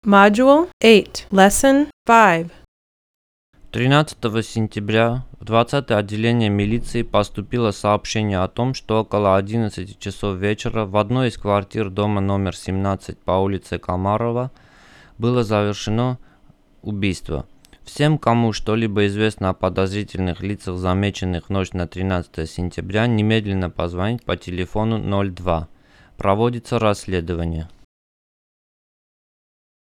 Module 8, Lesson 5. 13 сентября в 20-е отделение милиции поступило сообщение о том, что около 11 часов вечера в одной из квартир дома номер 17 по улице Комарова было совершено убийство. Всем, кому что-либо известно о подозрительных лицах, замеченных в ночь на 13 сентября, немедленно позвонить по телефону 02. Проводится расследование.